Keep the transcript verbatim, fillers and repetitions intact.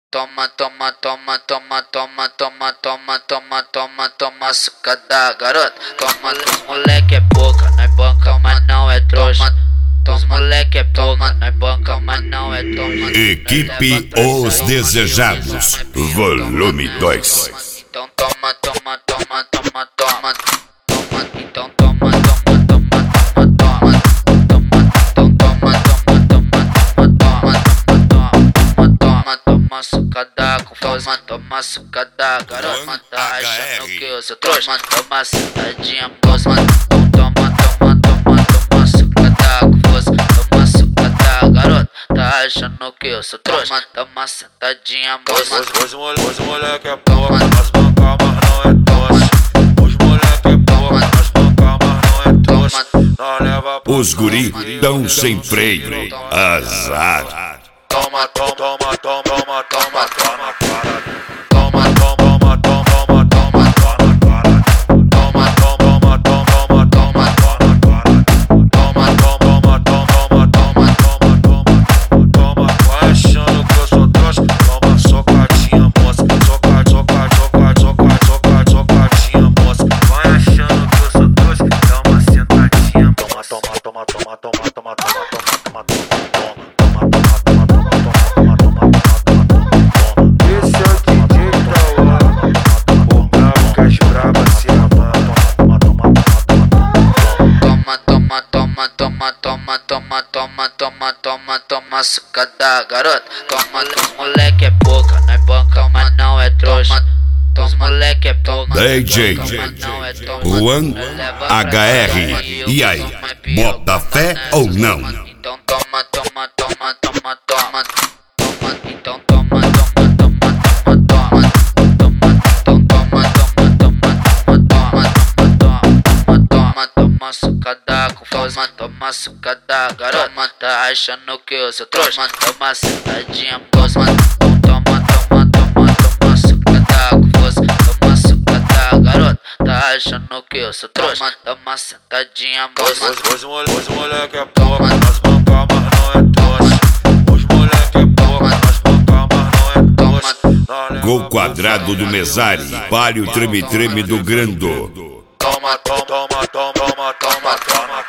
Toma, toma, toma, toma, toma, toma, toma, toma, toma, toma, sucada, garota. Toma, os moleque é boca, nós banca, mas não é trouxa. Os moleque é boca, nós banca, mas não é toma. Equipe Os Desejados, volume dois. Então toma, toma, toma, toma, toma, toma, então toma, toma, toma, toma, toma, então toma, toma, toma, toma, toma, toma, toma, sucada com força, toma sucada, garota, tá achando que eu sou trouxa, toma sentadinha, moça, toma, toma, toma, toma, sucada com força, toma sucada, garota, tá achando que eu sou trouxa, toma sentadinha, moça. Os moleque é boca, nós banca, mas não é trouxa. Os moleque é boca, nós banca, mas não é trouxa. Nós leva pro Os guri tão sem freio, azar. Toma, toma, toma, toma, toma, toma, toma, para. Toma, toma, toma, toma, toma, toma, para. Toma, toma, toma, toma, toma, toma, para. Toma, toma, toma, toma, toma, toma, toma, toma. Vai achando que eu sou trouxa? Toma socadinha, moça. Soca, soca, soca, soca, soca, socadinha, moça. Vai achando que eu sou trouxa? Dá uma sentadinha. Toma, toma, toma, toma, toma, toma, toma, toma, toma, toma. Toma, toma, toma, toma, toma, toma, toma, sucada, garota. Toma, os moleque é boca, nós banca, mas não é trouxa. Os moleque é boca, D J Juan H R. E aí, bota fé ou não? Então toma, toma, toma, toma, toma, toma, então toma, toma, toma, toma, toma, toma, então toma, toma, toma, toma, toma, toma, toma, toma, sucada com força, toma sucada, garota, tá achando que eu sou trouxa, toma sentadinha, moça, toma, toma, toma, toma, sucada com força, toma sucada, garota, tá achando que eu sou trouxa, toma sentadinha, moça. Os moleque é boca, nós banca, mas não é trouxa. Os moleque é boca, nós banca, mas não é trouxa. Gol quadrado do Mesari, palio treme-treme do Grando. Toma, toma, toma, toma, toma, toma, toma.